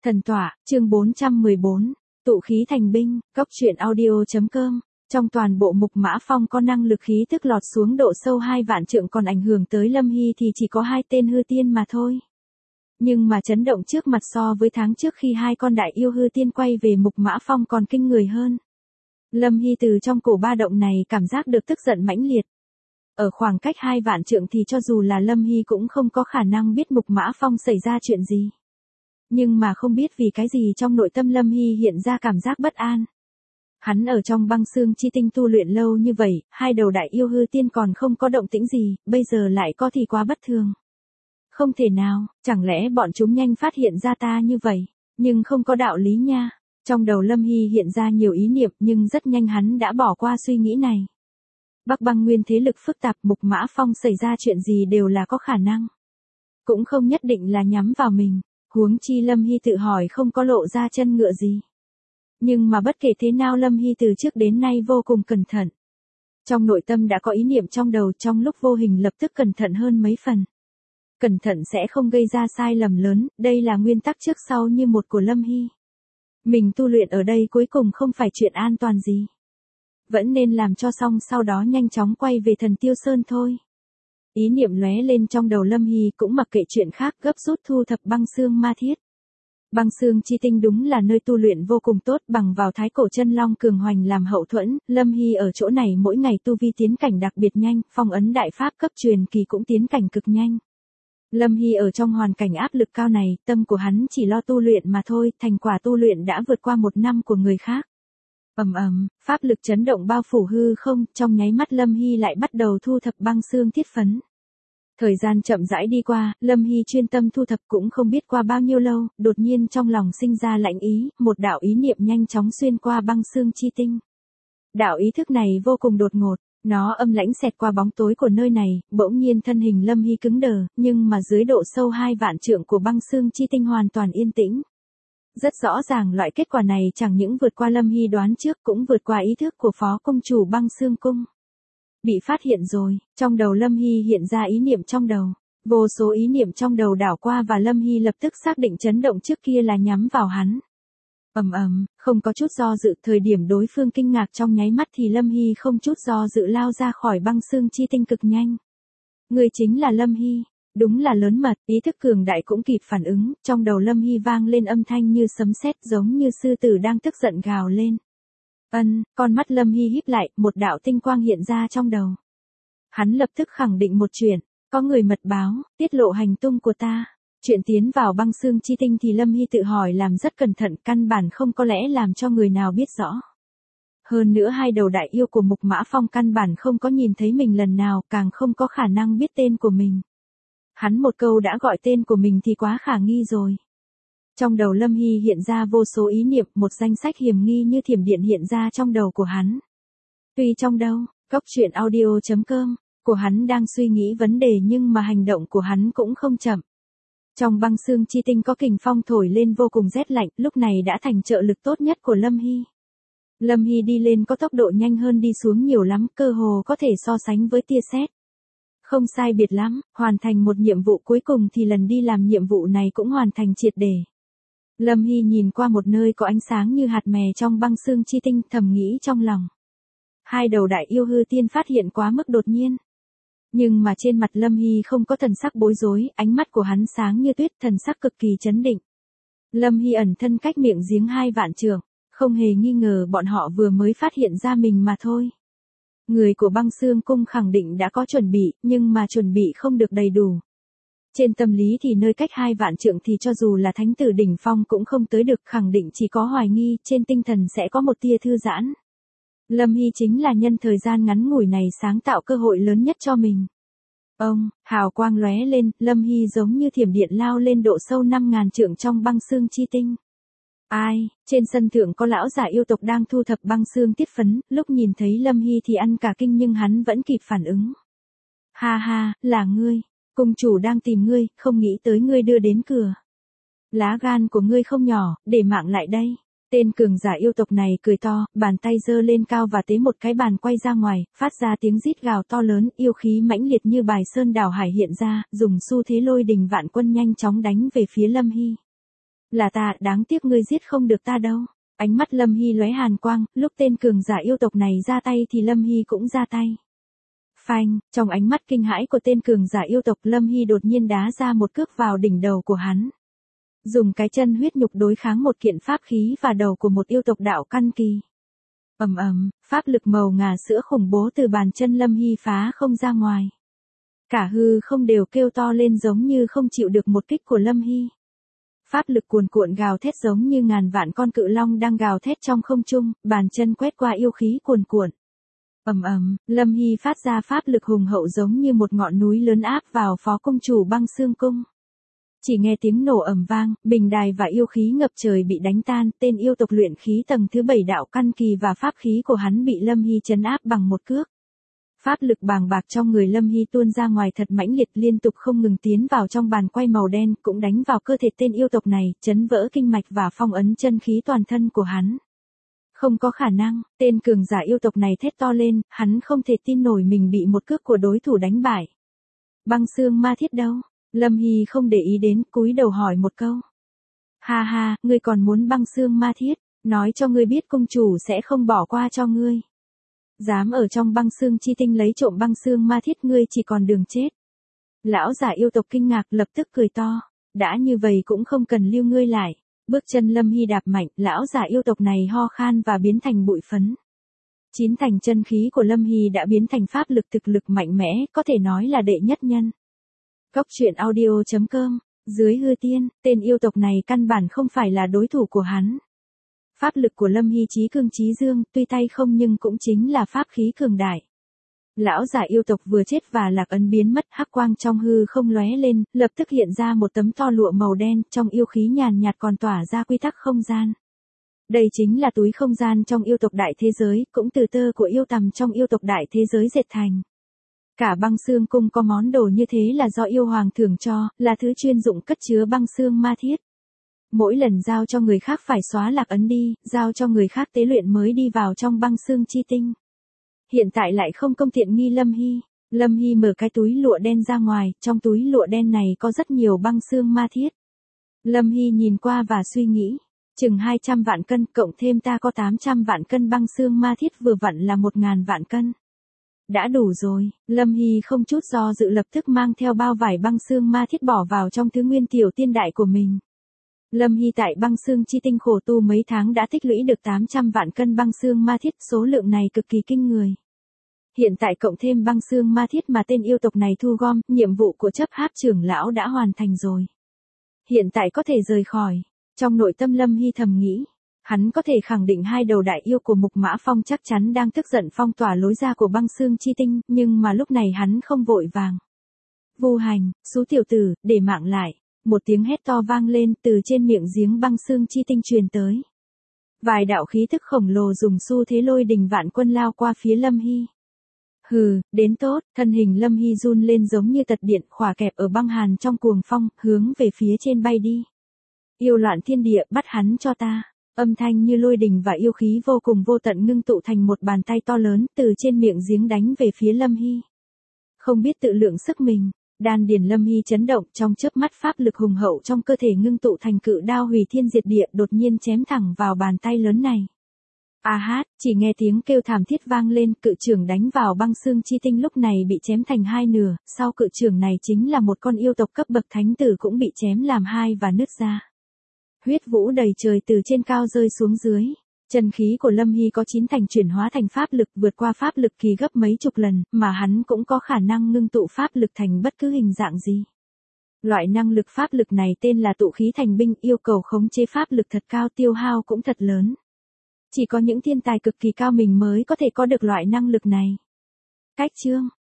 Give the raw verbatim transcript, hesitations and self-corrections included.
Thần tọa, chương bốn trăm mười bốn, tụ khí thành binh, cốc truyện audio.com. Trong toàn bộ Mục Mã Phong có năng lực khí tức lọt xuống độ sâu hai vạn trượng, còn ảnh hưởng tới Lâm Hy thì chỉ có hai tên hư tiên mà thôi. Nhưng mà chấn động trước mặt so với tháng trước khi hai con đại yêu hư tiên quay về Mục Mã Phong còn kinh người hơn. Lâm Hy từ trong cổ ba động này cảm giác được tức giận mãnh liệt. Ở khoảng cách hai vạn trượng thì cho dù là Lâm Hy cũng không có khả năng biết Mục Mã Phong xảy ra chuyện gì. Nhưng mà không biết vì cái gì trong nội tâm Lâm Hy hiện ra cảm giác bất an. Hắn ở trong băng xương chi tinh tu luyện lâu như vậy, hai đầu đại yêu hư tiên còn không có động tĩnh gì, bây giờ lại có thì quá bất thường. Không thể nào, chẳng lẽ bọn chúng nhanh phát hiện ra ta như vậy, nhưng không có đạo lý nha. Trong đầu Lâm Hy hiện ra nhiều ý niệm nhưng rất nhanh hắn đã bỏ qua suy nghĩ này. Bắc băng nguyên thế lực phức tạp, Mục Mã Phong xảy ra chuyện gì đều là có khả năng. Cũng không nhất định là nhắm vào mình, huống chi Lâm Hy tự hỏi không có lộ ra chân ngựa gì. Nhưng mà bất kể thế nào Lâm Hy từ trước đến nay vô cùng cẩn thận. Trong nội tâm đã có ý niệm trong đầu, trong lúc vô hình lập tức cẩn thận hơn mấy phần. Cẩn thận sẽ không gây ra sai lầm lớn, đây là nguyên tắc trước sau như một của Lâm Hy. Mình tu luyện ở đây cuối cùng không phải chuyện an toàn gì. Vẫn nên làm cho xong sau đó nhanh chóng quay về Thần Tiêu Sơn thôi. Ý niệm lóe lên trong đầu Lâm Hy cũng mặc kệ chuyện khác, gấp rút thu thập băng xương ma thiết. Băng xương chi tinh đúng là nơi tu luyện vô cùng tốt, bằng vào thái cổ chân long cường hoành làm hậu thuẫn, Lâm Hy ở chỗ này mỗi ngày tu vi tiến cảnh đặc biệt nhanh, phong ấn đại pháp cấp truyền kỳ cũng tiến cảnh cực nhanh. Lâm Hy ở trong hoàn cảnh áp lực cao này, tâm của hắn chỉ lo tu luyện mà thôi, thành quả tu luyện đã vượt qua một năm của người khác. Ầm ầm, pháp lực chấn động bao phủ hư không, trong nháy mắt Lâm Hy lại bắt đầu thu thập băng xương thiết phấn. Thời gian chậm rãi đi qua, Lâm Hy chuyên tâm thu thập cũng không biết qua bao nhiêu lâu, đột nhiên trong lòng sinh ra lãnh ý, một đạo ý niệm nhanh chóng xuyên qua băng xương chi tinh. Đạo ý thức này vô cùng đột ngột, nó âm lãnh xẹt qua bóng tối của nơi này, bỗng nhiên thân hình Lâm Hy cứng đờ, nhưng mà dưới độ sâu hai vạn trượng của băng xương chi tinh hoàn toàn yên tĩnh. Rất rõ ràng loại kết quả này chẳng những vượt qua Lâm Hy đoán trước cũng vượt qua ý thức của phó công chủ băng xương cung. Bị phát hiện rồi, trong đầu Lâm Hy hiện ra ý niệm trong đầu. Vô số ý niệm trong đầu đảo qua và Lâm Hy lập tức xác định chấn động trước kia là nhắm vào hắn. Ầm ầm, không có chút do dự, thời điểm đối phương kinh ngạc trong nháy mắt thì Lâm Hy không chút do dự lao ra khỏi băng xương chi tinh cực nhanh. Người chính là Lâm Hy. Đúng là lớn mật, ý thức cường đại cũng kịp phản ứng, trong đầu Lâm Hy vang lên âm thanh như sấm sét, giống như sư tử đang tức giận gào lên. Ân, con mắt Lâm Hy híp lại, một đạo tinh quang hiện ra trong đầu. Hắn lập tức khẳng định một chuyện, có người mật báo, tiết lộ hành tung của ta. Chuyện tiến vào băng xương chi tinh thì Lâm Hy tự hỏi làm rất cẩn thận, căn bản không có lẽ làm cho người nào biết rõ. Hơn nữa hai đầu đại yêu của Mục Mã Phong căn bản không có nhìn thấy mình lần nào, càng không có khả năng biết tên của mình. Hắn một câu đã gọi tên của mình thì quá khả nghi rồi. Trong đầu Lâm Hy hiện ra vô số ý niệm, một danh sách hiểm nghi như thiểm điện hiện ra trong đầu của hắn. Tuy trong đâu, cốc truyện audio.com, của hắn đang suy nghĩ vấn đề nhưng mà hành động của hắn cũng không chậm. Trong băng xương chi tinh có kình phong thổi lên vô cùng rét lạnh, lúc này đã thành trợ lực tốt nhất của Lâm Hy. Lâm Hy đi lên có tốc độ nhanh hơn đi xuống nhiều lắm, cơ hồ có thể so sánh với tia sét. Không sai biệt lắm, hoàn thành một nhiệm vụ cuối cùng thì lần đi làm nhiệm vụ này cũng hoàn thành triệt để. Lâm Hy nhìn qua một nơi có ánh sáng như hạt mè trong băng xương chi tinh, thầm nghĩ trong lòng. Hai đầu đại yêu hư tiên phát hiện quá mức đột nhiên. Nhưng mà trên mặt Lâm Hy không có thần sắc bối rối, ánh mắt của hắn sáng như tuyết, thần sắc cực kỳ chấn định. Lâm Hy ẩn thân cách miệng giếng hai vạn trượng, không hề nghi ngờ bọn họ vừa mới phát hiện ra mình mà thôi. Người của băng xương cung khẳng định đã có chuẩn bị, nhưng mà chuẩn bị không được đầy đủ. Trên tâm lý thì nơi cách hai vạn trượng thì cho dù là thánh tử đỉnh phong cũng không tới được, khẳng định chỉ có hoài nghi, trên tinh thần sẽ có một tia thư giãn. Lâm Hy chính là nhân thời gian ngắn ngủi này sáng tạo cơ hội lớn nhất cho mình. Ông, hào quang lóe lên, Lâm Hy giống như thiểm điện lao lên độ sâu năm ngàn trượng trong băng xương chi tinh. Ai, trên sân thượng có lão giả yêu tộc đang thu thập băng xương tiết phấn, lúc nhìn thấy Lâm Hy thì ăn cả kinh nhưng hắn vẫn kịp phản ứng. Ha ha, là ngươi, cung chủ đang tìm ngươi, không nghĩ tới ngươi đưa đến cửa. Lá gan của ngươi không nhỏ, để mạng lại đây. Tên cường giả yêu tộc này cười to, bàn tay giơ lên cao và tế một cái bàn quay ra ngoài, phát ra tiếng rít gào to lớn, yêu khí mãnh liệt như bài sơn đảo hải hiện ra, dùng xu thế lôi đình vạn quân nhanh chóng đánh về phía Lâm Hy. Là ta, đáng tiếc ngươi giết không được ta đâu. Ánh mắt Lâm Hy lóe hàn quang, lúc tên cường giả yêu tộc này ra tay thì Lâm Hy cũng ra tay. Phanh, trong ánh mắt kinh hãi của tên cường giả yêu tộc, Lâm Hy đột nhiên đá ra một cước vào đỉnh đầu của hắn. Dùng cái chân huyết nhục đối kháng một kiện pháp khí và đầu của một yêu tộc đạo căn kỳ. Ầm ầm, pháp lực màu ngà sữa khủng bố từ bàn chân Lâm Hy phá không ra ngoài. Cả hư không đều kêu to lên giống như không chịu được một kích của Lâm Hy. Pháp lực cuồn cuộn gào thét giống như ngàn vạn con cự long đang gào thét trong không trung, bàn chân quét qua yêu khí cuồn cuộn. Ầm ầm, Lâm Hy phát ra pháp lực hùng hậu giống như một ngọn núi lớn áp vào phó cung chủ Băng Xương Cung. Chỉ nghe tiếng nổ ầm vang, bình đài và yêu khí ngập trời bị đánh tan, tên yêu tộc luyện khí tầng thứ bảy đạo căn kỳ và pháp khí của hắn bị Lâm Hy trấn áp bằng một cước. Pháp lực bàng bạc trong người Lâm Hy tuôn ra ngoài thật mãnh liệt, liên tục không ngừng tiến vào trong bàn quay màu đen, cũng đánh vào cơ thể tên yêu tộc này, chấn vỡ kinh mạch và phong ấn chân khí toàn thân của hắn. Không có khả năng, tên cường giả yêu tộc này thét to lên, hắn không thể tin nổi mình bị một cước của đối thủ đánh bại. Băng xương ma thiết đâu? Lâm Hy không để ý đến, cúi đầu hỏi một câu. Ha ha, ngươi còn muốn băng xương ma thiết, nói cho ngươi biết cung chủ sẽ không bỏ qua cho ngươi. Dám ở trong băng xương chi tinh lấy trộm băng xương ma thiết, ngươi chỉ còn đường chết. Lão giả yêu tộc kinh ngạc, lập tức cười to. Đã như vậy cũng không cần lưu ngươi lại. Bước chân Lâm Hy đạp mạnh, lão giả yêu tộc này ho khan và biến thành bụi phấn. Chín thành chân khí của Lâm Hy đã biến thành pháp lực thực lực mạnh mẽ, có thể nói là đệ nhất nhân. Góc truyện audio chấm com, dưới hư tiên, tên yêu tộc này căn bản không phải là đối thủ của hắn. Pháp lực của Lâm Hy chí cương chí dương, tuy tay không nhưng cũng chính là pháp khí cường đại. Lão giả yêu tộc vừa chết và lạc ấn biến mất, hắc quang trong hư không lóe lên, lập tức hiện ra một tấm to lụa màu đen, trong yêu khí nhàn nhạt còn tỏa ra quy tắc không gian. Đây chính là túi không gian trong yêu tộc đại thế giới, cũng từ tơ của yêu tằm trong yêu tộc đại thế giới dệt thành. Cả băng xương cung có món đồ như thế là do yêu hoàng thưởng cho, là thứ chuyên dụng cất chứa băng xương ma thiết. Mỗi lần giao cho người khác phải xóa lạc ấn đi, giao cho người khác tế luyện mới đi vào trong băng xương chi tinh. Hiện tại lại không công tiện nghi Lâm Hy. Lâm Hy mở cái túi lụa đen ra ngoài, trong túi lụa đen này có rất nhiều băng xương ma thiết. Lâm Hy nhìn qua và suy nghĩ, chừng hai trăm vạn cân, cộng thêm ta có tám trăm vạn cân băng xương ma thiết, vừa vặn là một nghìn vạn cân. Đã đủ rồi, Lâm Hy không chút do dự lập tức mang theo bao vải băng xương ma thiết bỏ vào trong thứ nguyên tiểu tiên đại của mình. Lâm Hy tại băng xương chi tinh khổ tu mấy tháng đã tích lũy được tám trăm vạn cân băng xương ma thiết, số lượng này cực kỳ kinh người. Hiện tại cộng thêm băng xương ma thiết mà tên yêu tộc này thu gom, nhiệm vụ của chấp pháp trưởng lão đã hoàn thành rồi. Hiện tại có thể rời khỏi. Trong nội tâm Lâm Hy thầm nghĩ, hắn có thể khẳng định hai đầu đại yêu của Mục Mã Phong chắc chắn đang tức giận phong tỏa lối ra của băng xương chi tinh, nhưng mà lúc này hắn không vội vàng. Vu Hành, xú tiểu tử, để mạng lại. Một tiếng hét to vang lên từ trên miệng giếng băng xương chi tinh truyền tới. Vài đạo khí thức khổng lồ dùng xu thế lôi đình vạn quân lao qua phía Lâm Hy. Hừ, đến tốt, thân hình Lâm Hy run lên giống như tật điện, khỏa kẹp ở băng hàn trong cuồng phong, hướng về phía trên bay đi. Yêu loạn thiên địa, bắt hắn cho ta. Âm thanh như lôi đình và yêu khí vô cùng vô tận ngưng tụ thành một bàn tay to lớn từ trên miệng giếng đánh về phía Lâm Hy. Không biết tự lượng sức mình, đan điền Lâm Hy chấn động, trong chớp mắt pháp lực hùng hậu trong cơ thể ngưng tụ thành cự đao hủy thiên diệt địa, đột nhiên chém thẳng vào bàn tay lớn này. A hát, chỉ nghe tiếng kêu thảm thiết vang lên, cự trưởng đánh vào băng xương chi tinh lúc này bị chém thành hai nửa, sau cự trưởng này chính là một con yêu tộc cấp bậc thánh tử cũng bị chém làm hai và nứt ra. Huyết vũ đầy trời từ trên cao rơi xuống dưới. Chân khí của Lâm Hy có chín thành chuyển hóa thành pháp lực, vượt qua pháp lực kỳ gấp mấy chục lần, mà hắn cũng có khả năng ngưng tụ pháp lực thành bất cứ hình dạng gì. Loại năng lực pháp lực này tên là tụ khí thành binh, yêu cầu khống chế pháp lực thật cao, tiêu hao cũng thật lớn. Chỉ có những thiên tài cực kỳ cao mình mới có thể có được loại năng lực này. Cách chương